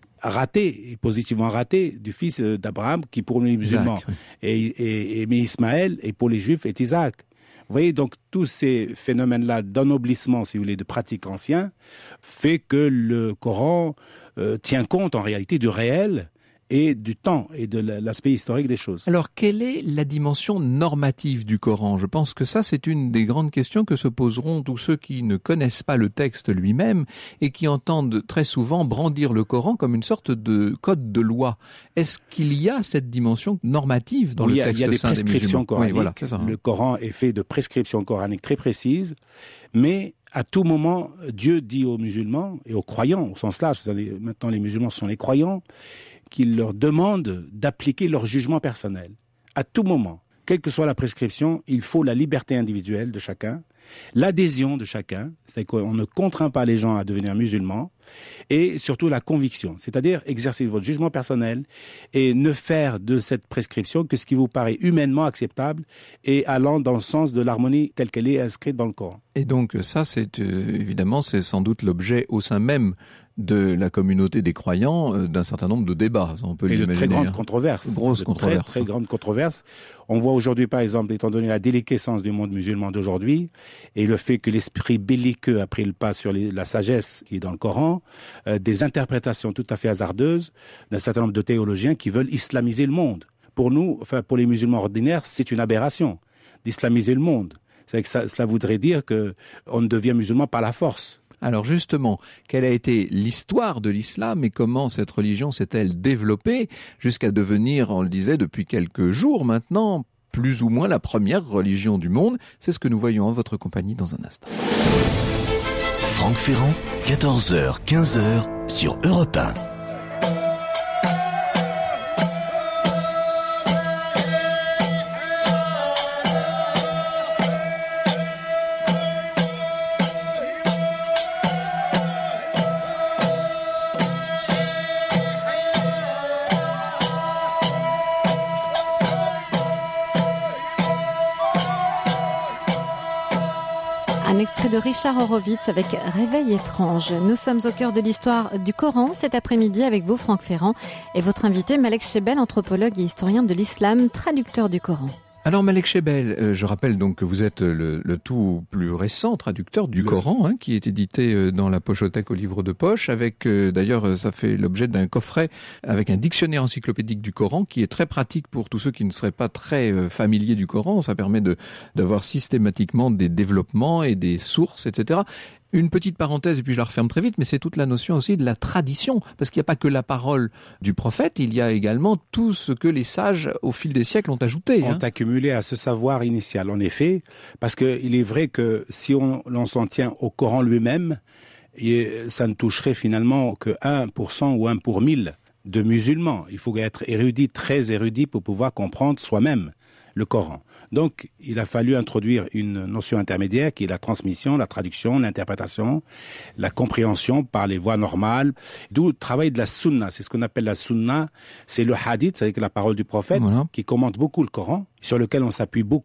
raté, et positivement raté, du fils d'Abraham, qui pour les musulmans Isaac, oui. et, et, et mais Ismaël, et pour les juifs, est Isaac. Vous voyez, donc tous ces phénomènes-là d'ennoblissement, si vous voulez, de pratiques anciennes, fait que le Coran euh, tient compte en réalité du réel et du temps et de l'aspect historique des choses. Alors, quelle est la dimension normative du Coran ? Je pense que ça, c'est une des grandes questions que se poseront tous ceux qui ne connaissent pas le texte lui-même et qui entendent très souvent brandir le Coran comme une sorte de code de loi. Est-ce qu'il y a cette dimension normative dans oui, le texte saint des musulmans ? Il y a des prescriptions coraniques. Oui, voilà, c'est ça, hein. Le Coran est fait de prescriptions coraniques très précises, mais à tout moment, Dieu dit aux musulmans et aux croyants, au sens large, c'est-à-dire maintenant les musulmans sont les croyants, qu'il leur demande d'appliquer leur jugement personnel. À tout moment, quelle que soit la prescription, il faut la liberté individuelle de chacun, l'adhésion de chacun, c'est-à-dire qu'on ne contraint pas les gens à devenir musulmans, et surtout la conviction, c'est-à-dire exercer votre jugement personnel et ne faire de cette prescription que ce qui vous paraît humainement acceptable et allant dans le sens de l'harmonie telle qu'elle est inscrite dans le Coran. Et donc ça, c'est euh, évidemment, c'est sans doute l'objet au sein même de la communauté des croyants euh, d'un certain nombre de débats, on peut et l'imaginer. Et de très grandes hein. controverses. Grosse de controverse. Très, très grandes controverses. On voit aujourd'hui, par exemple, étant donné la déliquescence du monde musulman d'aujourd'hui et le fait que l'esprit belliqueux a pris le pas sur les, la sagesse qui est dans le Coran, euh, des interprétations tout à fait hasardeuses d'un certain nombre de théologiens qui veulent islamiser le monde. Pour nous, enfin pour les musulmans ordinaires, c'est une aberration d'islamiser le monde. C'est que ça, cela voudrait dire que on ne devient musulman par la force. Alors justement, quelle a été l'histoire de l'islam et comment cette religion s'est-elle développée jusqu'à devenir, on le disait depuis quelques jours maintenant, plus ou moins la première religion du monde ? C'est ce que nous voyons en votre compagnie dans un instant. Franck Ferrand, quatorze heures quinze sur Europe un. Un extrait de Richard Horowitz avec Réveil étrange. Nous sommes au cœur de l'histoire du Coran cet après-midi avec vous, Franck Ferrand, et votre invité, Malek Chebel, anthropologue et historien de l'islam, traducteur du Coran. Alors Malek Chebel, euh, je rappelle donc que vous êtes le, le tout plus récent traducteur du le... Coran, hein, qui est édité euh, dans la Pochothèque au livre de poche, avec euh, d'ailleurs ça fait l'objet d'un coffret avec un dictionnaire encyclopédique du Coran qui est très pratique pour tous ceux qui ne seraient pas très euh, familiers du Coran. Ça permet de d'avoir systématiquement des développements et des sources, et cetera. Une petite parenthèse, et puis je la referme très vite, mais c'est toute la notion aussi de la tradition, parce qu'il n'y a pas que la parole du prophète, il y a également tout ce que les sages, au fil des siècles, ont ajouté. Ont hein. accumulé à ce savoir initial, en effet, parce qu'il est vrai que si on, on s'en tient au Coran lui-même, et ça ne toucherait finalement que un pour cent ou un pour mille de musulmans. Il faut être érudit, très érudit, pour pouvoir comprendre soi-même le Coran. Donc, il a fallu introduire une notion intermédiaire qui est la transmission, la traduction, l'interprétation, la compréhension par les voies normales. D'où le travail de la sunna. C'est ce qu'on appelle la sunna. C'est le hadith, c'est-à-dire la parole du prophète, voilà, qui commente beaucoup le Coran, sur lequel on s'appuie beaucoup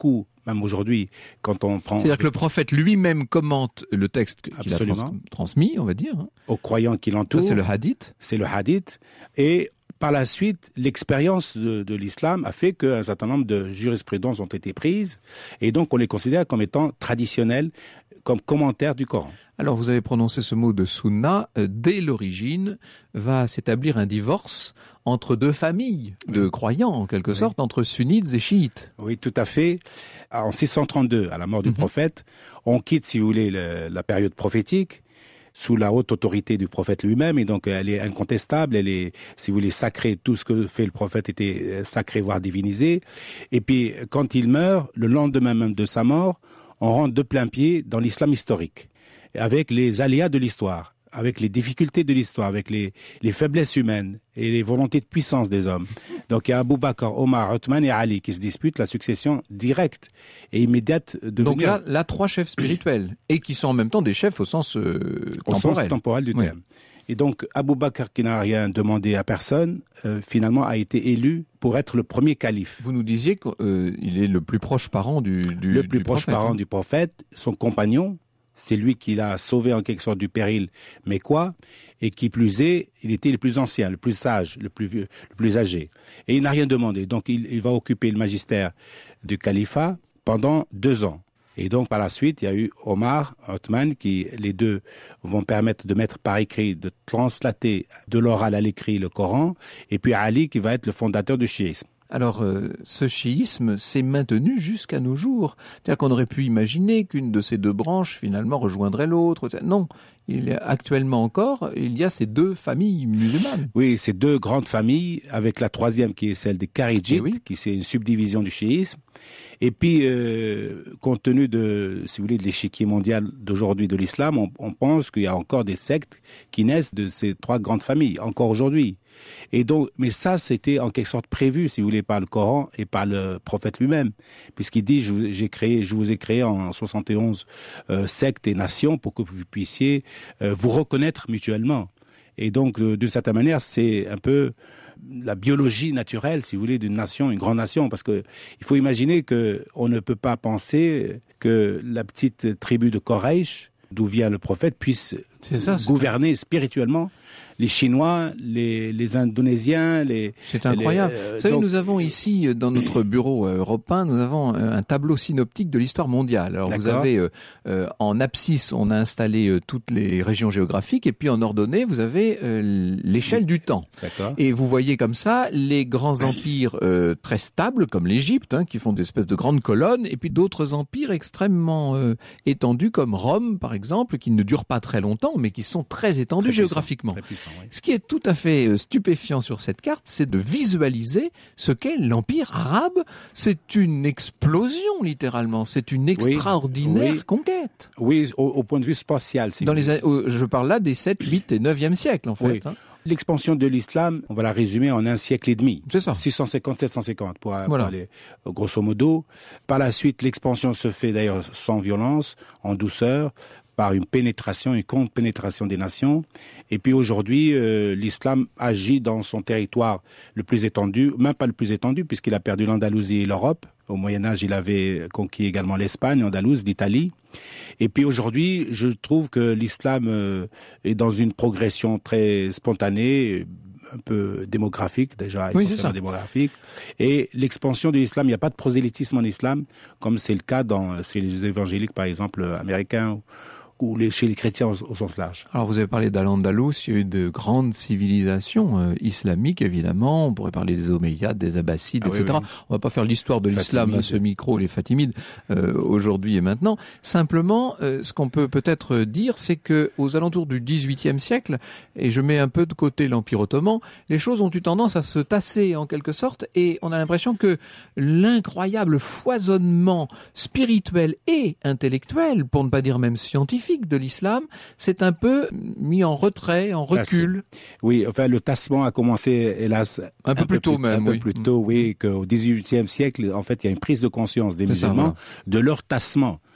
même aujourd'hui, quand on prend... C'est-à-dire que le prophète lui-même commente le texte qu'il a trans- transmis, on va dire. Hein. Aux croyants qui l'entourent. Ça, c'est le hadith. C'est le hadith. Et par la suite, l'expérience de, de l'islam a fait qu'un certain nombre de jurisprudences ont été prises. Et donc, on les considère comme étant traditionnelles, comme commentaires du Coran. Alors, vous avez prononcé ce mot de sunna. Euh, dès l'origine, va s'établir un divorce entre deux familles de oui. croyants, en quelque oui. sorte, entre sunnites et chiites. Oui, tout à fait. En six cent trente-deux, à la mort du mm-hmm. prophète, on quitte, si vous voulez, le, la période prophétique, sous la haute autorité du prophète lui-même, et donc elle est incontestable, elle est, si vous voulez, sacrée. Tout ce que fait le prophète était sacré, voire divinisé. Et puis, quand il meurt, le lendemain même de sa mort, on rentre de plein pied dans l'islam historique, avec les aléas de l'histoire, avec les difficultés de l'histoire, avec les, les faiblesses humaines et les volontés de puissance des hommes. Donc il y a Abu Bakr, Omar, Othman et Ali qui se disputent la succession directe et immédiate de Donc là, là, trois chefs spirituels, et qui sont en même temps des chefs au sens euh, au temporel. Sens temporel du oui. terme. Et donc Abu Bakr, qui n'a rien demandé à personne, euh, finalement a été élu pour être le premier calife. Vous nous disiez qu'il euh, est le plus proche parent du, du Le plus du proche prophète, parent hein. du prophète, son compagnon, c'est lui qui l'a sauvé en quelque sorte du péril, mais quoi ? Et qui plus est, il était le plus ancien, le plus sage, le plus vieux, le plus âgé. Et il n'a rien demandé. Donc il, il va occuper le magistère du califat pendant deux ans. Et donc par la suite, il y a eu Omar, Othman, qui les deux vont permettre de mettre par écrit, de translater de l'oral à l'écrit le Coran, et puis Ali qui va être le fondateur du chiisme. Alors, euh, ce chiisme s'est maintenu jusqu'à nos jours. C'est-à-dire qu'on aurait pu imaginer qu'une de ces deux branches, finalement, rejoindrait l'autre. Non, il y a, actuellement encore, il y a ces deux familles musulmanes. Oui, ces deux grandes familles, avec la troisième qui est celle des Kharidjites, oui. qui c'est une subdivision du chiisme. Et puis, euh, compte tenu de, si vous voulez, de l'échiquier mondial d'aujourd'hui de l'islam, on, on pense qu'il y a encore des sectes qui naissent de ces trois grandes familles, encore aujourd'hui. Et donc, mais ça, c'était en quelque sorte prévu, si vous voulez, par le Coran et par le prophète lui-même, puisqu'il dit, je vous, j'ai créé, je vous ai créé en soixante et onze euh, sectes et nations pour que vous puissiez euh, vous reconnaître mutuellement. Et donc, euh, d'une certaine manière, c'est un peu la biologie naturelle, si vous voulez, d'une nation, une grande nation, parce que il faut imaginer que on ne peut pas penser que la petite tribu de Quraysh, d'où vient le prophète, puisse c'est ça, c'est gouverner ça. spirituellement les Chinois, les, les Indonésiens, les... C'est incroyable. Les, euh, Vous savez, donc... nous avons ici, dans notre bureau européen, nous avons un tableau synoptique de l'histoire mondiale. Alors, D'accord. vous avez, euh, euh, en abscisse, on a installé euh, toutes les régions géographiques, et puis en ordonnée, vous avez euh, l'échelle du temps. D'accord. Et vous voyez comme ça les grands empires euh, très stables, comme l'Égypte, hein, qui font des espèces de grandes colonnes, et puis d'autres empires extrêmement euh, étendus, comme Rome, par exemple, qui ne durent pas très longtemps, mais qui sont très étendus très géographiquement. Puissant, très puissant. Oui. Ce qui est tout à fait stupéfiant sur cette carte, c'est de visualiser ce qu'est l'Empire arabe. C'est une explosion, littéralement. C'est une extraordinaire oui, oui. conquête. Oui, au, au point de vue spatial. Si Dans les, je parle là des sept, huit et neuvième siècles, en fait. Oui. Hein. L'expansion de l'islam, on va la résumer en un siècle et demi. C'est ça. six cent cinquante, sept cent cinquante, pour, voilà. pour aller grosso modo. Par la suite, l'expansion se fait d'ailleurs sans violence, en douceur, par une pénétration, une contre-pénétration des nations. Et puis aujourd'hui, euh, l'islam agit dans son territoire le plus étendu, même pas le plus étendu, puisqu'il a perdu l'Andalousie et l'Europe. Au Moyen-Âge, il avait conquis également l'Espagne, l'Andalouse, l'Italie. Et puis aujourd'hui, je trouve que l'islam euh, est dans une progression très spontanée, un peu démographique déjà, oui, essentiellement démographique. Et l'expansion de l'islam, il n'y a pas de prosélytisme en islam, comme c'est le cas dans chez les évangéliques, par exemple, américains, ou, ou les, chez les chrétiens au, au sens large. Alors vous avez parlé d'Al-Andalus, il y a eu de grandes civilisations euh, islamiques, évidemment. On pourrait parler des Omeyyades, des Abbassides, ah, et cetera. Oui, oui. On va pas faire l'histoire de l'islam à ce micro, les Fatimides, euh, aujourd'hui et maintenant. Simplement, euh, ce qu'on peut peut-être dire, c'est que aux alentours du dix-huitième siècle, et je mets un peu de côté l'Empire ottoman, les choses ont eu tendance à se tasser en quelque sorte, et on a l'impression que l'incroyable foisonnement spirituel et intellectuel, pour ne pas dire même scientifique, de l'islam, c'est un peu mis en retrait, en recul. Oui, enfin le tassement a commencé, hélas, un peu un plus peu tôt plus, même, un peu oui. plus tôt, oui, qu'au dix-huitième siècle, en fait, il y a une prise de conscience des c'est musulmans ça, voilà. de leur tassement.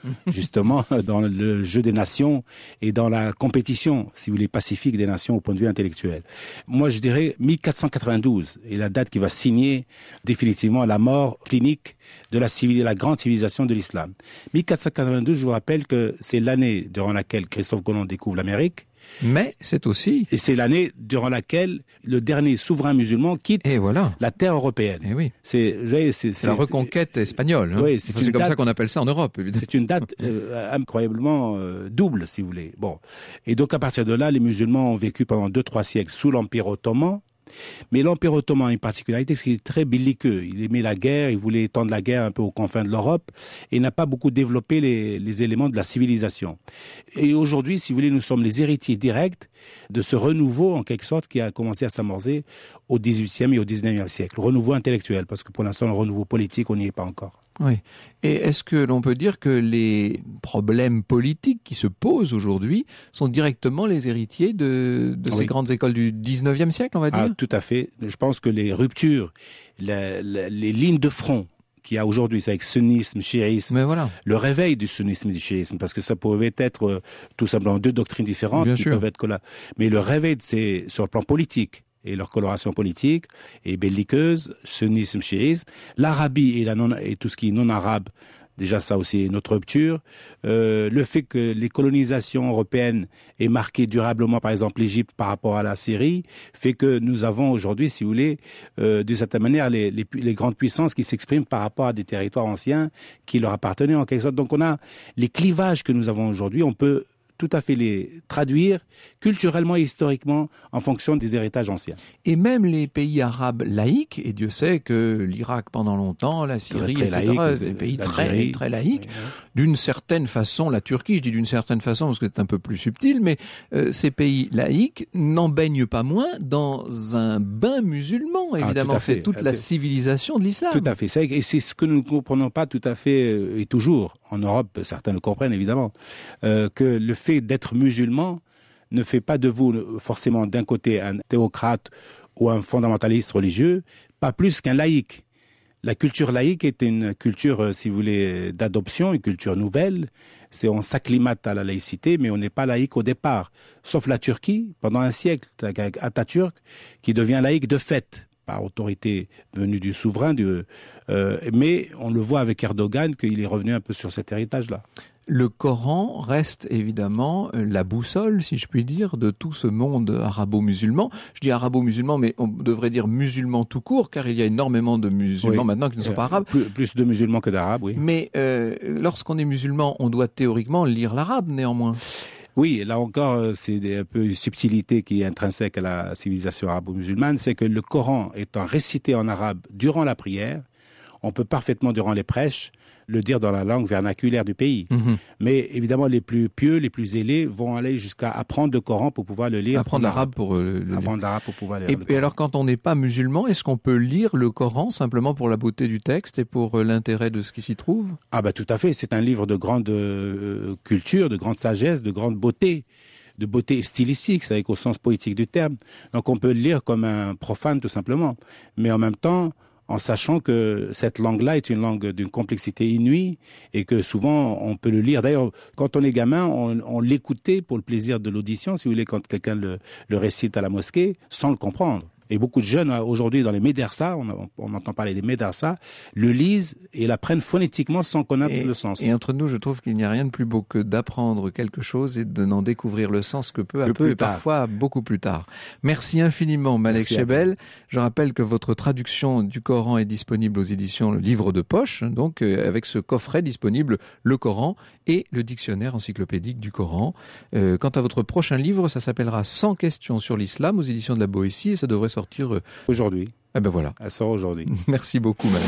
justement, dans le jeu des nations et dans la compétition, si vous voulez, pacifique des nations au point de vue intellectuel. Moi, je dirais mille quatre cent quatre-vingt-douze est la date qui va signer définitivement la mort clinique de la, civil... la grande civilisation de l'islam. mille quatre cent quatre-vingt-douze, je vous rappelle que c'est l'année durant laquelle Christophe Colomb découvre l'Amérique. Mais c'est aussi... Et c'est l'année durant laquelle le dernier souverain musulman quitte et voilà. la terre européenne. Et oui. C'est, c'est, c'est, c'est la reconquête espagnole. Hein. Oui, c'est, enfin, c'est comme date, ça qu'on appelle ça en Europe, évidemment. C'est une date euh, incroyablement euh, double, si vous voulez. Bon. Et donc, à partir de là, les musulmans ont vécu pendant deux, trois siècles sous l'Empire ottoman. Mais l'Empire ottoman a une particularité, c'est qu'il est très belliqueux. Il aimait la guerre, il voulait étendre la guerre un peu aux confins de l'Europe et n'a pas beaucoup développé les, les éléments de la civilisation. Et aujourd'hui, si vous voulez, nous sommes les héritiers directs de ce renouveau, en quelque sorte, qui a commencé à s'amorcer au dix-huitième et au dix-neuvième siècle. Le renouveau intellectuel, parce que pour l'instant, le renouveau politique, on n'y est pas encore. Oui. Et est-ce que l'on peut dire que les problèmes politiques qui se posent aujourd'hui sont directement les héritiers de, de oui. ces grandes écoles du dix-neuvième siècle, on va dire ? Ah, tout à fait. Je pense que les ruptures, la, la, les lignes de front qu'il y a aujourd'hui, c'est avec sunnisme, chiisme, mais voilà. le réveil du sunnisme et du chiisme, parce que ça pouvait être euh, tout simplement deux doctrines différentes Bien qui sûr. peuvent être là. Mais le réveil, c'est sur le plan politique et leur coloration politique et belliqueuse, sunnisme, chiisme, l'Arabie et, la non, et tout ce qui est non-arabe, déjà ça aussi est notre rupture, euh, le fait que les colonisations européennes aient marqué durablement par exemple l'Égypte par rapport à la Syrie, fait que nous avons aujourd'hui, si vous voulez, euh, d'une certaine manière les, les, les grandes puissances qui s'expriment par rapport à des territoires anciens qui leur appartenaient en quelque sorte. Donc on a les clivages que nous avons aujourd'hui, on peut tout à fait les traduire culturellement et historiquement en fonction des héritages anciens. Et même les pays arabes laïcs, et Dieu sait que l'Irak pendant longtemps, la Syrie, très, très et cetera, laïque, c'est des pays très, très laïques. Oui, oui. D'une certaine façon, la Turquie, je dis d'une certaine façon parce que c'est un peu plus subtil, mais euh, ces pays laïcs n'en baignent pas moins dans un bain musulman, évidemment. Ah, c'est toute la civilisation de l'islam. Tout à fait. C'est, et c'est ce que nous ne comprenons pas tout à fait, et toujours, en Europe, certains le comprennent évidemment, euh, que le fait d'être musulman ne fait pas de vous forcément d'un côté un théocrate ou un fondamentaliste religieux, pas plus qu'un laïc. La culture laïque est une culture, si vous voulez, d'adoption, une culture nouvelle. C'est on s'acclimate à la laïcité, mais on n'est pas laïque au départ. Sauf la Turquie, pendant un siècle, avec Atatürk, qui devient laïque de fait, par autorité venue du souverain. Du, euh, mais on le voit avec Erdogan qu'il est revenu un peu sur cet héritage-là. Le Coran reste évidemment la boussole, si je puis dire, de tout ce monde arabo-musulman. Je dis arabo-musulman, mais on devrait dire musulman tout court, car il y a énormément de musulmans oui. maintenant qui ne sont pas arabes. Plus, plus de musulmans que d'arabes, oui. Mais euh, lorsqu'on est musulman, on doit théoriquement lire l'arabe, néanmoins. Oui, là encore, c'est des, un peu une subtilité qui est intrinsèque à la civilisation arabo-musulmane, c'est que le Coran étant récité en arabe durant la prière, on peut parfaitement, durant les prêches, le dire dans la langue vernaculaire du pays. Mmh. Mais évidemment, les plus pieux, les plus zélés vont aller jusqu'à apprendre le Coran pour pouvoir le lire. Apprendre l'arabe pour euh, le apprendre lire. l'arabe pour pouvoir lire. Et, le et alors, quand on n'est pas musulman, est-ce qu'on peut lire le Coran simplement pour la beauté du texte et pour euh, l'intérêt de ce qui s'y trouve ? Ah bah tout à fait. C'est un livre de grande euh, culture, de grande sagesse, de grande beauté. de beauté stylistique, c'est-à-dire au sens poétique du terme. Donc on peut le lire comme un profane tout simplement. Mais en même temps, en sachant que cette langue-là est une langue d'une complexité inouïe et que souvent on peut le lire. D'ailleurs, quand on est gamin, on, on l'écoutait pour le plaisir de l'audition, si vous voulez, quand quelqu'un le, le récite à la mosquée, sans le comprendre. Et beaucoup de jeunes, aujourd'hui, dans les médersas, on, on entend parler des médersas, le lisent et l'apprennent phonétiquement sans connaître et, le sens. Et entre nous, je trouve qu'il n'y a rien de plus beau que d'apprendre quelque chose et de n'en découvrir le sens que peu à que peu et tard. parfois beaucoup plus tard. Merci infiniment, Malek Chebel. Je rappelle que votre traduction du Coran est disponible aux éditions Le Livre de Poche, donc euh, avec ce coffret disponible, le Coran et le dictionnaire encyclopédique du Coran. Euh, quant à votre prochain livre, ça s'appellera cent questions sur l'islam aux éditions de la Boétie et ça devrait sortir aujourd'hui. Ah ben voilà. Elle sort aujourd'hui. Merci beaucoup, madame.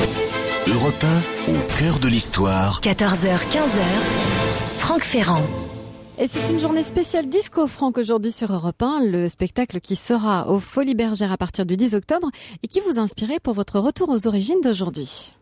Europe un, au cœur de l'histoire. quatorze heures, quinze heures, Franck Ferrand. Et c'est une journée spéciale Disco Franck aujourd'hui sur Europe un, le spectacle qui sera aux Folies Bergères à partir du dix octobre et qui vous a inspiré pour votre retour aux origines d'aujourd'hui.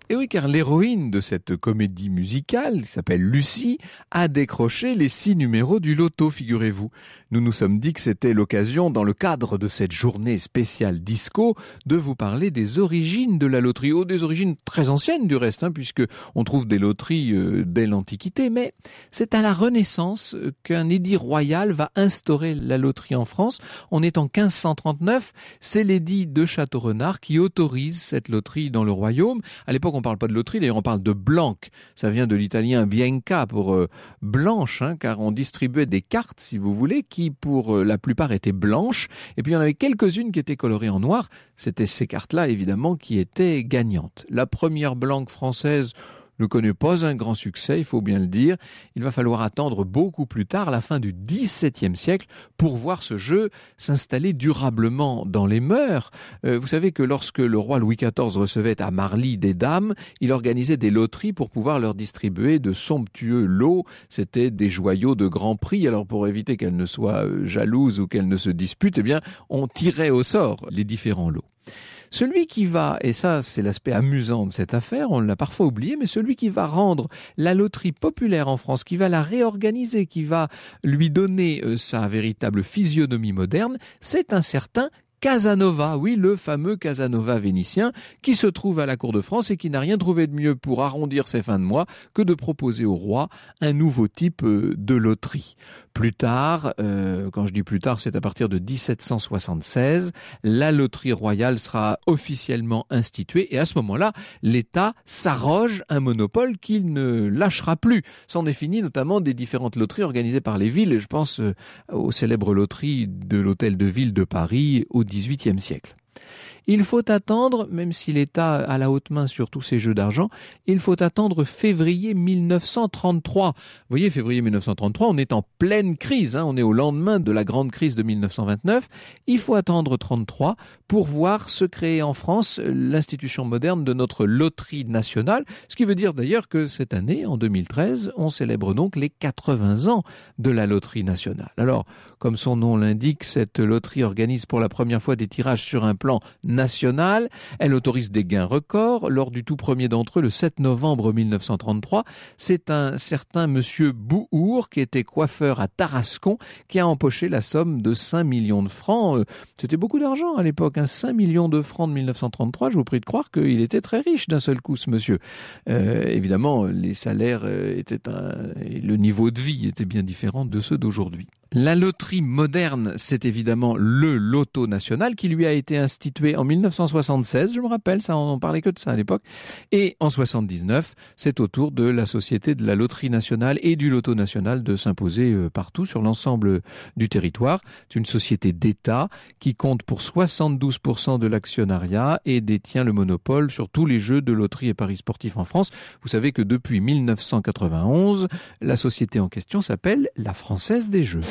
Et oui, car l'héroïne de cette comédie musicale, qui s'appelle Lucie, a décroché les six numéros du loto, figurez-vous. Nous nous sommes dit que c'était l'occasion, dans le cadre de cette journée spéciale disco, de vous parler des origines de la loterie. Oh, des origines très anciennes du reste, hein, puisque on trouve des loteries euh, dès l'Antiquité, mais c'est à la Renaissance qu'un édit royal va instaurer la loterie en France. On est en quinze cent trente-neuf, c'est l'édit de Château-Renard qui autorise cette loterie dans le royaume. À l'époque, on ne parle pas de loterie, d'ailleurs on parle de blanque. Ça vient de l'italien bianca pour euh, blanche, hein, car on distribuait des cartes, si vous voulez, qui pour euh, la plupart étaient blanches. Et puis il y en avait quelques-unes qui étaient colorées en noir. C'était ces cartes-là, évidemment, qui étaient gagnantes. La première blanque française ne connaît pas un grand succès, il faut bien le dire. Il va falloir attendre beaucoup plus tard, la fin du dix-septième siècle, pour voir ce jeu s'installer durablement dans les mœurs. Euh, vous savez que lorsque le roi Louis quatorze recevait à Marly des dames, il organisait des loteries pour pouvoir leur distribuer de somptueux lots. C'était des joyaux de grand prix. Alors pour éviter qu'elles ne soient jalouses ou qu'elles ne se disputent, eh bien, on tirait au sort les différents lots. Celui qui va, et ça c'est l'aspect amusant de cette affaire, on l'a parfois oublié, mais celui qui va rendre la loterie populaire en France, qui va la réorganiser, qui va lui donner euh, sa véritable physionomie moderne, c'est un certain Casanova, oui, le fameux Casanova vénitien qui se trouve à la cour de France et qui n'a rien trouvé de mieux pour arrondir ses fins de mois que de proposer au roi un nouveau type de loterie. Plus tard, euh, quand je dis plus tard, c'est à partir de dix-sept cent soixante-seize, la loterie royale sera officiellement instituée et à ce moment-là, l'État s'arroge un monopole qu'il ne lâchera plus. C'en est fini notamment des différentes loteries organisées par les villes, et je pense euh, aux célèbres loteries de l'Hôtel de Ville de Paris au dix-huitième siècle. Il faut attendre, même si l'État a la haute main sur tous ces jeux d'argent, il faut attendre février mille neuf cent trente-trois. Vous voyez, février mille neuf cent trente-trois, on est en pleine crise, hein, on est au lendemain de la grande crise de mille neuf cent vingt-neuf. Il faut attendre trente-trois pour voir se créer en France l'institution moderne de notre loterie nationale, ce qui veut dire d'ailleurs que cette année, en deux mille treize, on célèbre donc les quatre-vingts ans de la loterie nationale. Alors, comme son nom l'indique, cette loterie organise pour la première fois des tirages sur un plan nationale. Elle autorise des gains records. Lors du tout premier d'entre eux, le sept novembre mille neuf cent trente-trois, c'est un certain monsieur Bouhour, qui était coiffeur à Tarascon, qui a empoché la somme de cinq millions de francs. C'était beaucoup d'argent à l'époque, hein. cinq millions de francs de mille neuf cent trente-trois. Je vous prie de croire qu'il était très riche d'un seul coup, ce monsieur. Euh, évidemment, les salaires étaient un... et le niveau de vie était bien différent de ceux d'aujourd'hui. La loterie moderne, c'est évidemment le loto national qui lui a été institué en mille neuf cent soixante-seize, je me rappelle, ça, on parlait que de ça à l'époque. Et en soixante-dix-neuf, c'est au tour de la Société de la Loterie Nationale et du Loto National de s'imposer partout sur l'ensemble du territoire. C'est une société d'État qui compte pour soixante-douze pour cent de l'actionnariat et détient le monopole sur tous les jeux de loterie et paris sportifs en France. Vous savez que depuis mille neuf cent quatre-vingt-onze, la société en question s'appelle la Française des Jeux.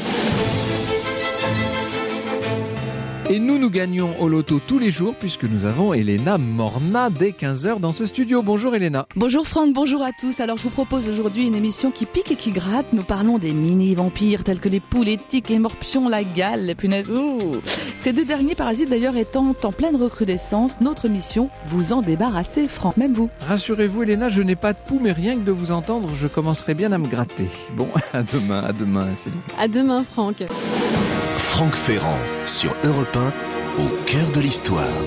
Et nous, nous gagnons au loto tous les jours puisque nous avons Elena Morna dès quinze heures dans ce studio. Bonjour Elena. Bonjour Franck, bonjour à tous. Alors je vous propose aujourd'hui une émission qui pique et qui gratte. Nous parlons des mini-vampires tels que les poules, les tiques, les morpions, la gale, les punaises. Ouh. Ces deux derniers parasites d'ailleurs étant en pleine recrudescence, notre mission, vous en débarrasser, Franck, même vous. Rassurez-vous Elena, je n'ai pas de poux, mais rien que de vous entendre, je commencerai bien à me gratter. Bon, à demain, à demain Céline. À demain Franck. Franck Ferrand sur Europe un, au cœur de l'histoire.